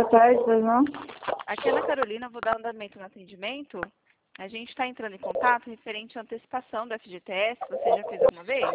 tarde, pois não? Aqui é Ana Carolina, vou dar andamento no atendimento. A gente está entrando em contato referente à antecipação da FGTS. Você já fez alguma vez?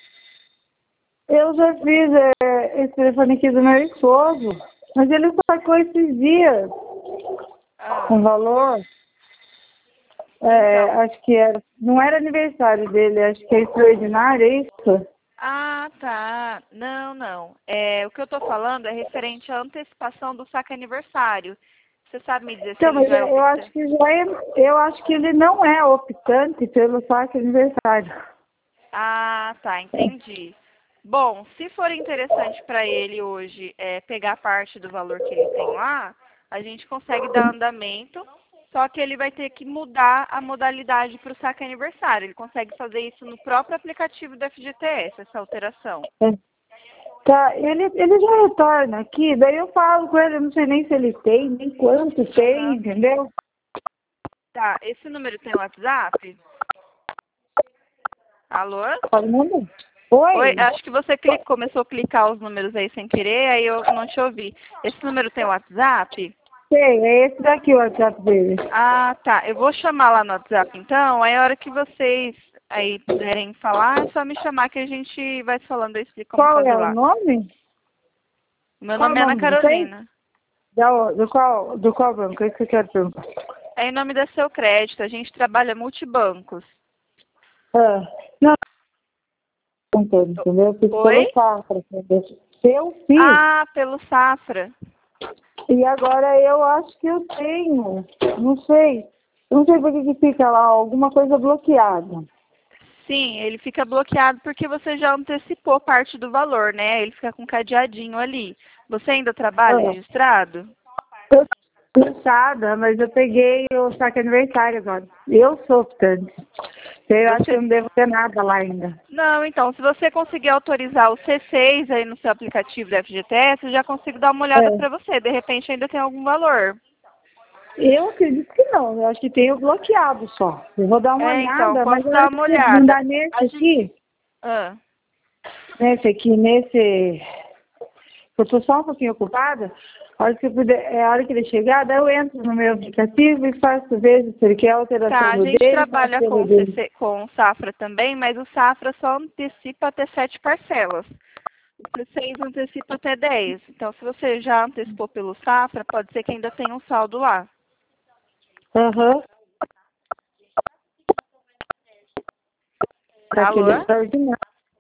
Eu já fiz esse telefone aqui do meu esposo, mas ele sacou esses dias com valor. Então. Acho que não era aniversário dele, acho que é extraordinário, é isso? Ah, tá. Não. O que eu estou falando é referente à antecipação do saque aniversário. Você sabe me dizer se Então, ele mas já é eu acho optante? que eu acho que ele não é optante pelo saque aniversário. Ah, tá, entendi. Bom, se for interessante para ele hoje pegar parte do valor que ele tem lá, a gente consegue dar andamento, só que ele vai ter que mudar a modalidade para o saque aniversário. Ele consegue fazer isso no próprio aplicativo da FGTS, essa alteração. Tá, ele já retorna aqui, daí eu falo com ele, eu não sei nem se ele tem, nem quanto tem, entendeu? Tá, esse número tem WhatsApp? Alô? Todo mundo? Oi, Oi? acho que você começou a clicar os números aí sem querer, aí eu não te ouvi. Esse número tem WhatsApp? Sei, é esse daqui o WhatsApp dele. Ah, tá. Eu vou chamar lá no WhatsApp então, aí a hora que vocês aí puderem falar, é só me chamar que a gente vai falando, eu explico como Qual fazer é o lá. nome? Meu Qual o nome é Ana nome de vocês? Carolina. Do qual banco? É isso que eu quero perguntar. É em nome da Seu Crédito, a gente trabalha multibancos. Ah, não, entendeu? Eu fiz Oi? pelo Safra. Eu fiz. Ah, pelo Safra. E agora eu acho que eu tenho. Não sei. Não sei por que fica lá alguma coisa bloqueada. Sim, ele fica bloqueado porque você já antecipou parte do valor, né? Ele fica com um cadeadinho ali. Você ainda trabalha Ah, registrado? eu tô cansada, mas eu peguei o saque aniversário agora. Eu sou optante. Eu acho que eu Você... não devo ter nada lá ainda. Não, então, se você conseguir autorizar o C6 aí no seu aplicativo da FGTS, eu já consigo dar uma olhada É. para você. De repente ainda tem algum valor. Eu acredito que não. Eu acho que tenho bloqueado só. Eu vou dar uma Então, olhada, mas posso eu dar acho uma que olhada. mandar nesse A gente... aqui, Ah, nesse. Eu estou só um pouquinho ocupada. A hora que eu puder, a hora que ele chegar, daí eu entro no meu aplicativo e faço, vejo se ele quer alteração tá, a do gente dele, faço trabalha pelo com, dele. com o Safra também, mas o Safra só antecipa até 7 parcelas. O C6 antecipa até 10. Então, se você já antecipou pelo Safra, pode ser que ainda tenha um saldo lá. Aham. Saquei Alô? extraordinário.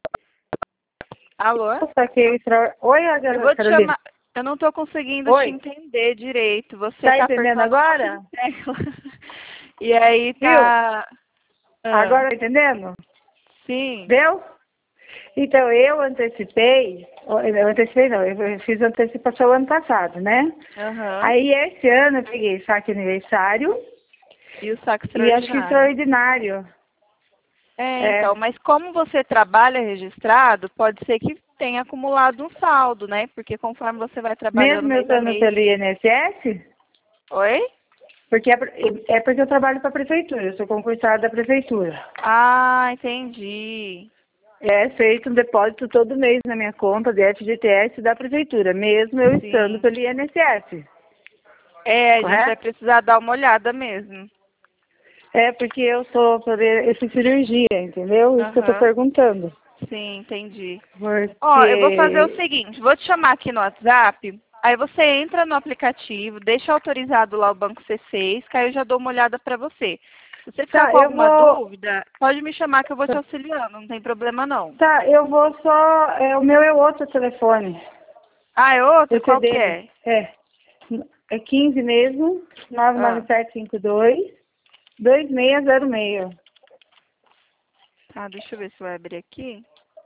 Alô? Saquei extraordinário. Oi, Eu vou te Carolina. chamar. Eu não estou conseguindo te Oi. entender direito. Você Tá está entendendo apertando um monte de agora? tecla. E aí Viu? tá. Ah, Agora tá entendendo? sim. Deu? Então, eu antecipei não, eu fiz antecipação ano passado, né? Aham. Aí, esse ano, eu peguei saque aniversário E o saco e acho que extraordinário. extraordinário. Então, É, mas como você trabalha registrado, pode ser que tenha acumulado um saldo, né? Porque conforme você vai trabalhando mesmo eu mês a estando mês. pelo INSS, Oi? porque é porque eu trabalho para a prefeitura, eu sou concursada da prefeitura. Ah, entendi. É feito um depósito todo mês na minha conta de FGTS da prefeitura, mesmo eu estando Sim. pelo INSS, A gente vai correto? precisar dar uma olhada mesmo. É porque eu fiz cirurgia, entendeu? Isso que eu estou Aham. perguntando. Sim, entendi. Ó, eu vou fazer o Porque. seguinte, vou te chamar aqui no WhatsApp, aí você entra no aplicativo, deixa autorizado lá o Banco C6, que aí eu já dou uma olhada pra você. Se você ficar Tá, com eu alguma vou. dúvida, pode me chamar que eu vou te auxiliando, não tem problema não. Tá, eu vou só. O meu é outro telefone. Ah, é outro? Esse é Qual que dele. é? É 15 mesmo, Ah, 99752 2606. tá, deixa eu ver se vai abrir aqui.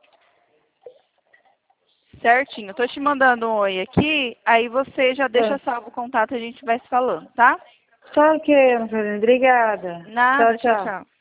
Certinho, eu tô te mandando um oi aqui, aí você já deixa É. salvo o contato e a gente vai se falando, tá? Tá ok, Ana Carolina. Obrigada. Nada, Tchau, tchau, tchau. tchau.